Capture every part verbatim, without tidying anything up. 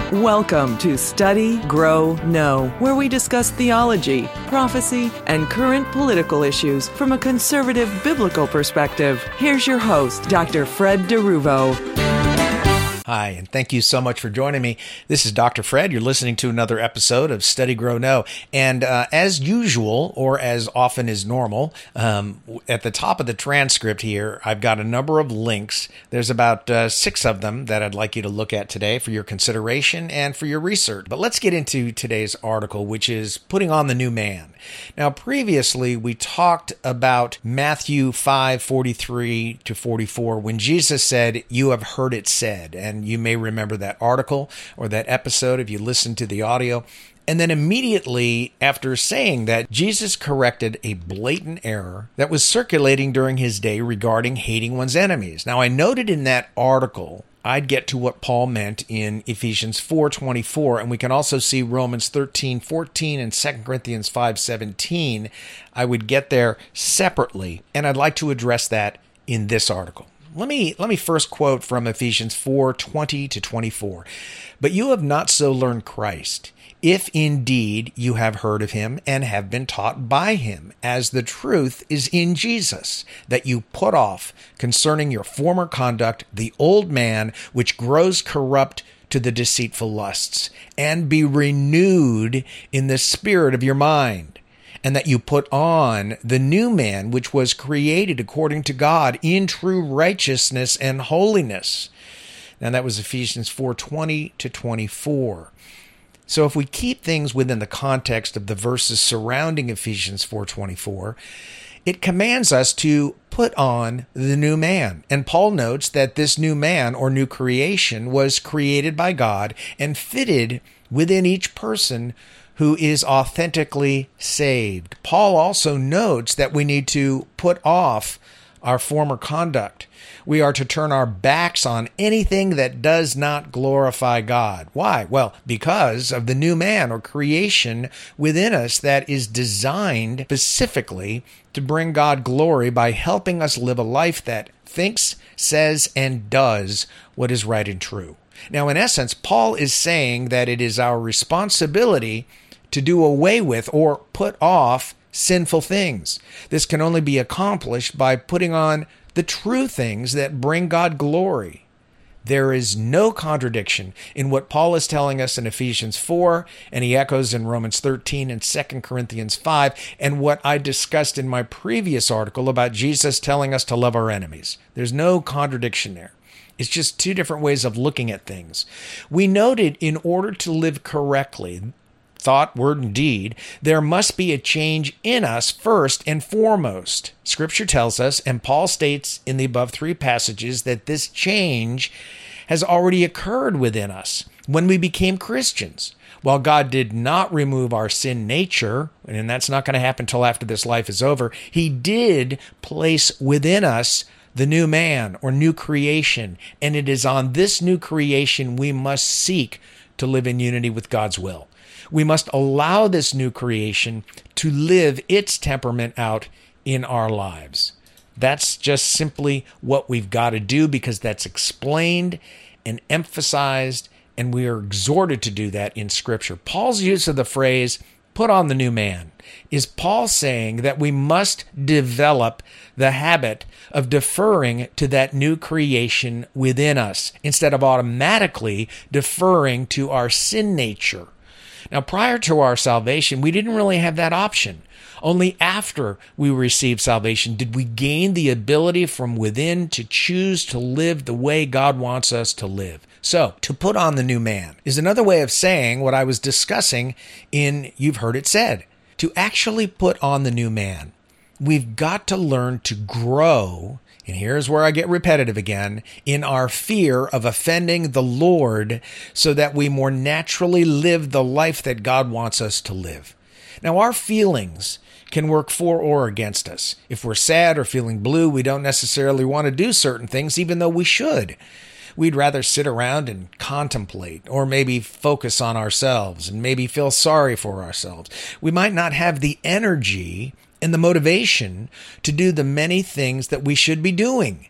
Welcome to Study, Grow, Know, where we discuss theology, prophecy, and current political issues from a conservative biblical perspective. Here's your host, Doctor Fred DeRuvo. Hi, and thank you so much for joining me. This is Doctor Fred. You're listening to another episode of Study, Grow, Know. And uh, as usual, or as often as normal, um, at the top of the transcript here, I've got a number of links. There's about uh, six of them that I'd like you to look at today for your consideration and for your research. But let's get into today's article, which is Putting on the New Man. Now, previously, we talked about Matthew five forty-three to forty-four, when Jesus said, "You have heard it said." And you may remember that article or that episode if you listened to the audio. And then immediately after saying that, Jesus corrected a blatant error that was circulating during his day regarding hating one's enemies. Now, I noted in that article I'd get to what Paul meant in Ephesians four twenty-four, and we can also see Romans thirteen fourteen and Second Corinthians five seventeen. I would get there separately, and I'd like to address that in this article. Let me let me first quote from Ephesians four twenty to twenty-four. "But you have not so learned Christ, if indeed you have heard of him and have been taught by him, as the truth is in Jesus, that you put off concerning your former conduct the old man which grows corrupt to the deceitful lusts, and be renewed in the spirit of your mind, and that you put on the new man, which was created according to God in true righteousness and holiness." Now that was Ephesians four twenty to twenty-four. So if we keep things within the context of the verses surrounding Ephesians four twenty-four, it commands us to put on the new man. And Paul notes that this new man or new creation was created by God and fitted within each person who is authentically saved. Paul also notes that we need to put off our former conduct. We are to turn our backs on anything that does not glorify God. Why? Well, because of the new man or creation within us that is designed specifically to bring God glory by helping us live a life that thinks, says, and does what is right and true. Now, in essence, Paul is saying that it is our responsibility to do away with or put off sinful things. This can only be accomplished by putting on the true things that bring God glory. There is no contradiction in what Paul is telling us in Ephesians four, and he echoes in Romans thirteen and Second Corinthians five, and what I discussed in my previous article about Jesus telling us to love our enemies. There's no contradiction there. It's just two different ways of looking at things. We noted in order to live correctly, thought, word, and deed, there must be a change in us first and foremost. Scripture tells us, and Paul states in the above three passages, that this change has already occurred within us when we became Christians. While God did not remove our sin nature, and that's not going to happen until after this life is over, he did place within us the new man or new creation, and it is on this new creation we must seek to live in unity with God's will. We must allow this new creation to live its temperament out in our lives. That's just simply what we've got to do, because that's explained and emphasized, and we are exhorted to do that in Scripture. Paul's use of the phrase, "put on the new man," is Paul saying that we must develop the habit of deferring to that new creation within us, instead of automatically deferring to our sin nature. Now, prior to our salvation, we didn't really have that option. Only after we received salvation did we gain the ability from within to choose to live the way God wants us to live. So, to put on the new man is another way of saying what I was discussing in You've Heard It Said. To actually put on the new man, we've got to learn to grow, and here's where I get repetitive again, in our fear of offending the Lord, so that we more naturally live the life that God wants us to live. Now, our feelings can work for or against us. If we're sad or feeling blue, we don't necessarily want to do certain things, even though we should. We'd rather sit around and contemplate, or maybe focus on ourselves, and maybe feel sorry for ourselves. We might not have the energy and the motivation to do the many things that we should be doing.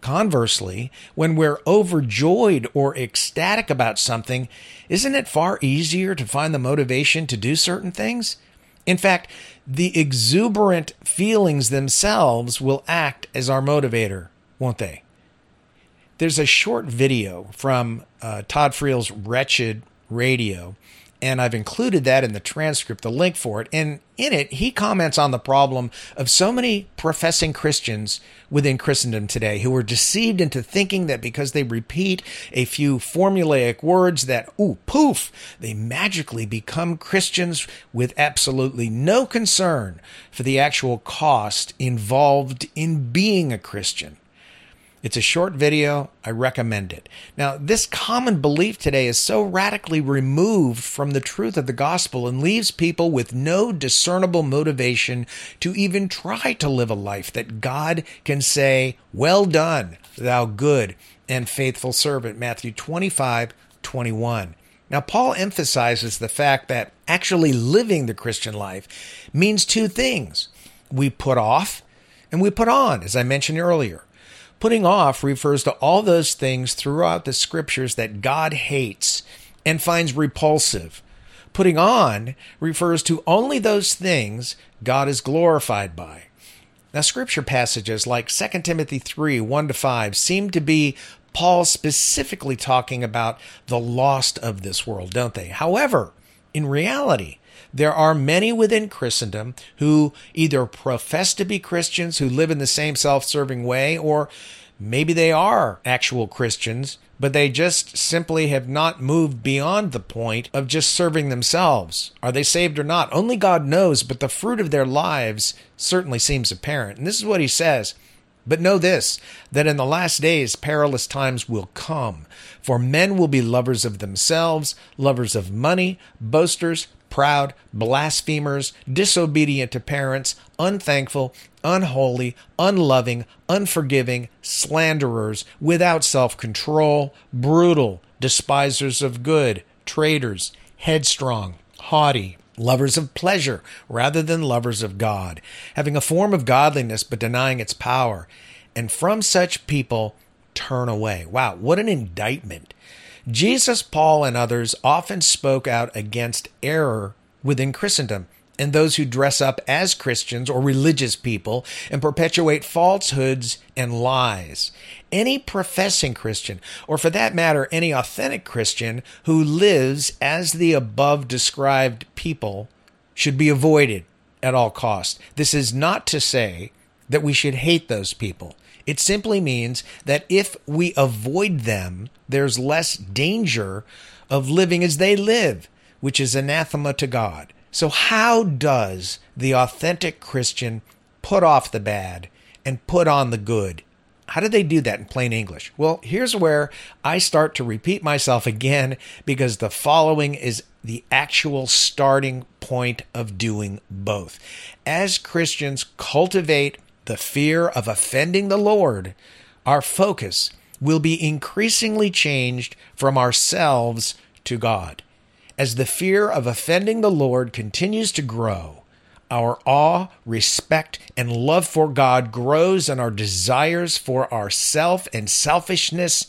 Conversely, when we're overjoyed or ecstatic about something, isn't it far easier to find the motivation to do certain things? In fact, the exuberant feelings themselves will act as our motivator, won't they? There's a short video from uh, Todd Friel's Wretched Radio, and I've included that in the transcript, the link for it. And in it, he comments on the problem of so many professing Christians within Christendom today who are deceived into thinking that because they repeat a few formulaic words that, ooh, poof, they magically become Christians with absolutely no concern for the actual cost involved in being a Christian. It's a short video. I recommend it. Now, this common belief today is so radically removed from the truth of the gospel and leaves people with no discernible motivation to even try to live a life that God can say, "Well done, thou good and faithful servant," Matthew twenty-five twenty-one. Now, Paul emphasizes the fact that actually living the Christian life means two things. We put off and we put on, as I mentioned earlier. Putting off refers to all those things throughout the scriptures that God hates and finds repulsive. Putting on refers to only those things God is glorified by. Now, scripture passages like Second Timothy three, one to five seem to be Paul specifically talking about the lost of this world, don't they? However, in reality, there are many within Christendom who either profess to be Christians, who live in the same self-serving way, or maybe they are actual Christians, but they just simply have not moved beyond the point of just serving themselves. Are they saved or not? Only God knows, but the fruit of their lives certainly seems apparent. And this is what he says. But know this, that in the last days perilous times will come, for men will be lovers of themselves, lovers of money, boasters, proud, blasphemers, disobedient to parents, unthankful, unholy, unloving, unforgiving, slanderers, without self-control, brutal, despisers of good, traitors, headstrong, haughty, lovers of pleasure rather than lovers of God, having a form of godliness but denying its power. And from such people turn away. Wow, what an indictment. Jesus, Paul, and others often spoke out against error within Christendom and those who dress up as Christians or religious people and perpetuate falsehoods and lies. Any professing Christian, or for that matter, any authentic Christian who lives as the above described people, should be avoided at all costs. This is not to say that we should hate those people. It simply means that if we avoid them, there's less danger of living as they live, which is anathema to God. So how does the authentic Christian put off the bad and put on the good? How do they do that in plain English? Well, here's where I start to repeat myself again, because the following is the actual starting point of doing both. As Christians cultivate the fear of offending the Lord, our focus will be increasingly changed from ourselves to God. As the fear of offending the Lord continues to grow, our awe, respect, and love for God grows, and our desires for ourself and selfishness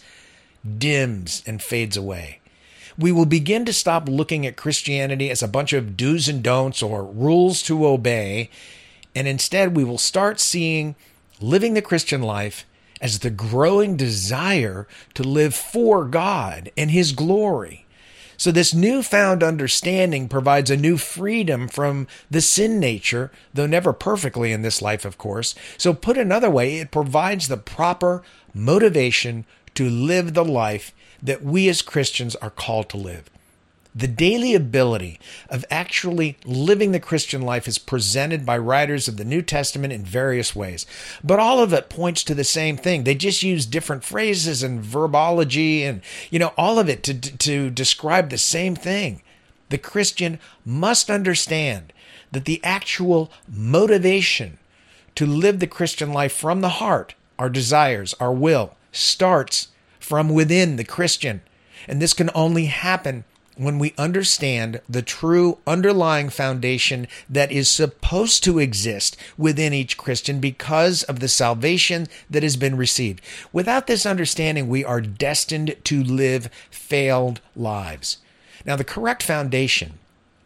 dims and fades away. We will begin to stop looking at Christianity as a bunch of do's and don'ts or rules to obey, and instead we will start seeing living the Christian life as the growing desire to live for God and His glory. So this newfound understanding provides a new freedom from the sin nature, though never perfectly in this life, of course. So put another way, it provides the proper motivation to live the life that we as Christians are called to live. The daily ability of actually living the Christian life is presented by writers of the New Testament in various ways. But all of it points to the same thing. They just use different phrases and verbology and, you know, all of it to, to describe the same thing. The Christian must understand that the actual motivation to live the Christian life from the heart, our desires, our will, starts from within the Christian. And this can only happen when we understand the true underlying foundation that is supposed to exist within each Christian because of the salvation that has been received. Without this understanding, we are destined to live failed lives. Now, the correct foundation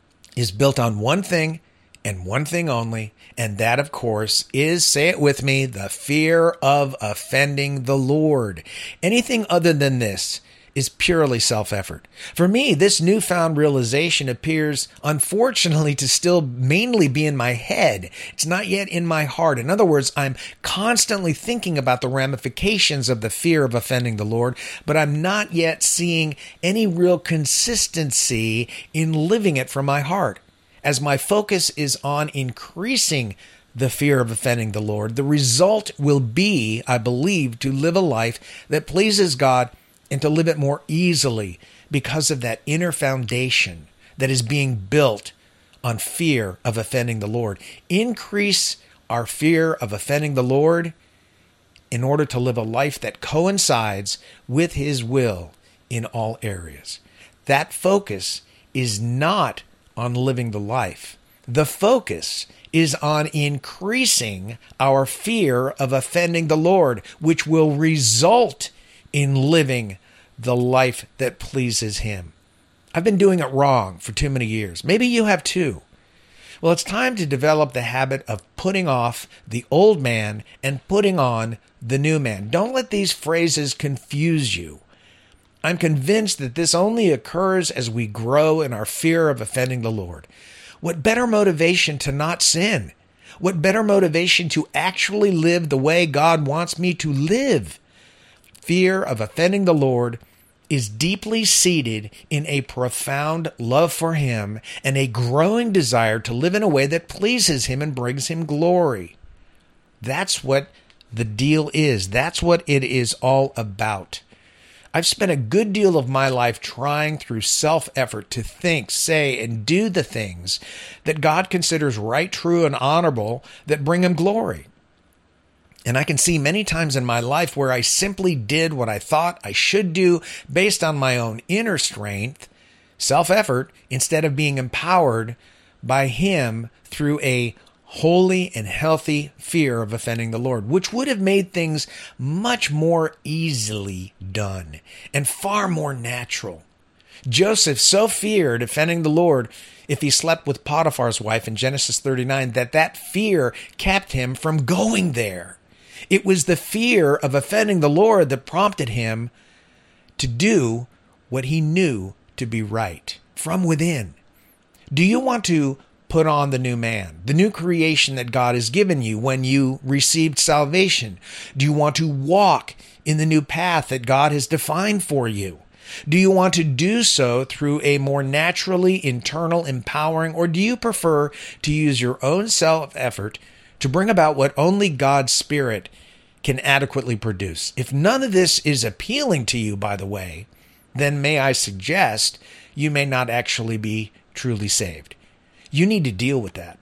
is built on one thing and one thing only, and that, of course, is, say it with me, the fear of offending the Lord. Anything other than this is purely self-effort. For me, this newfound realization appears, unfortunately, to still mainly be in my head. It's not yet in my heart. In other words, I'm constantly thinking about the ramifications of the fear of offending the Lord, but I'm not yet seeing any real consistency in living it from my heart. As my focus is on increasing the fear of offending the Lord, the result will be, I believe, to live a life that pleases God and to live it more easily because of that inner foundation that is being built on fear of offending the Lord. Increase our fear of offending the Lord in order to live a life that coincides with His will in all areas. That focus is not on living the life. The focus is on increasing our fear of offending the Lord, which will result in living the life that pleases Him. I've been doing it wrong for too many years. Maybe you have too. Well, it's time to develop the habit of putting off the old man and putting on the new man. Don't let these phrases confuse you. I'm convinced that this only occurs as we grow in our fear of offending the Lord. What better motivation to not sin? What better motivation to actually live the way God wants me to live? Fear of offending the Lord is deeply seated in a profound love for Him and a growing desire to live in a way that pleases Him and brings Him glory. That's what the deal is. That's what it is all about. I've spent a good deal of my life trying through self-effort to think, say, and do the things that God considers right, true, and honorable that bring Him glory. And I can see many times in my life where I simply did what I thought I should do based on my own inner strength, self-effort, instead of being empowered by Him through a holy and healthy fear of offending the Lord, which would have made things much more easily done and far more natural. Joseph so feared offending the Lord if he slept with Potiphar's wife in Genesis thirty-nine that that fear kept him from going there. It was the fear of offending the Lord that prompted him to do what he knew to be right from within. Do you want to put on the new man, the new creation that God has given you when you received salvation? Do you want to walk in the new path that God has defined for you? Do you want to do so through a more naturally internal empowering, or do you prefer to use your own self-effort to bring about what only God's Spirit can adequately produce? If none of this is appealing to you, by the way, then may I suggest you may not actually be truly saved. You need to deal with that.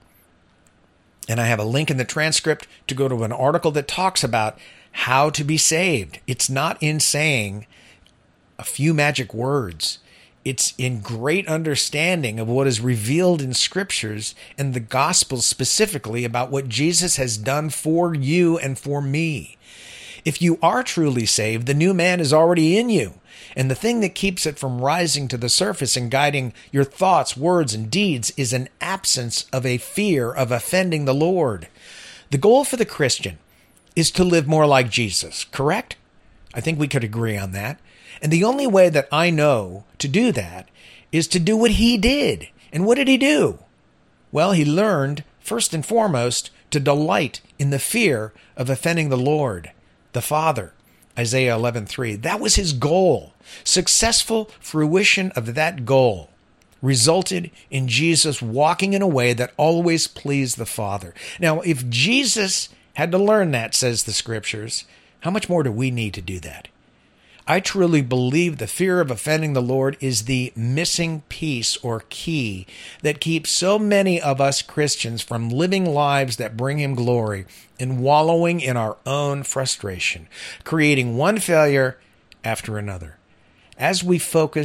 And I have a link in the transcript to go to an article that talks about how to be saved. It's not in saying a few magic words. It's in great understanding of what is revealed in Scriptures and the Gospel specifically about what Jesus has done for you and for me. If you are truly saved, the new man is already in you. And the thing that keeps it from rising to the surface and guiding your thoughts, words, and deeds is an absence of a fear of offending the Lord. The goal for the Christian is to live more like Jesus, correct? I think we could agree on that. And the only way that I know to do that is to do what He did. And what did He do? Well, He learned, first and foremost, to delight in the fear of offending the Lord, the Father. Isaiah eleven three. That was His goal. Successful fruition of that goal resulted in Jesus walking in a way that always pleased the Father. Now, if Jesus had to learn that, says the Scriptures, how much more do we need to do that? I truly believe the fear of offending the Lord is the missing piece or key that keeps so many of us Christians from living lives that bring Him glory and wallowing in our own frustration, creating one failure after another. As we focus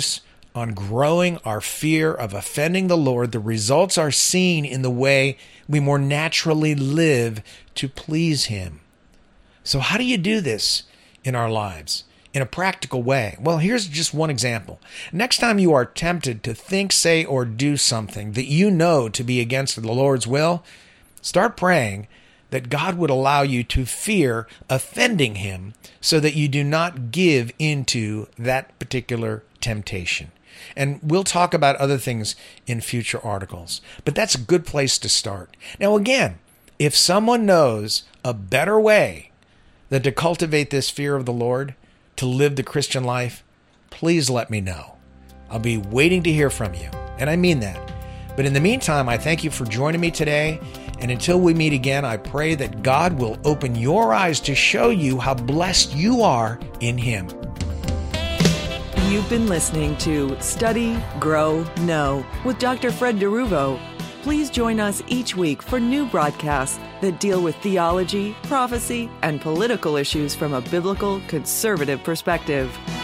on growing our fear of offending the Lord, the results are seen in the way we more naturally live to please Him. So how do you do this in our lives in a practical way? Well, here's just one example. Next time you are tempted to think, say, or do something that you know to be against the Lord's will, start praying that God would allow you to fear offending Him so that you do not give into that particular temptation. And we'll talk about other things in future articles, but that's a good place to start. Now, again, if someone knows a better way than to cultivate this fear of the Lord, to live the Christian life, please let me know. I'll be waiting to hear from you, and I mean that. But in the meantime, I thank you for joining me today, and until we meet again, I pray that God will open your eyes to show you how blessed you are in Him. You've been listening to Study, Grow, Know with Doctor Fred DeRuvo. Please join us each week for new broadcasts that deal with theology, prophecy, and political issues from a biblical, conservative perspective.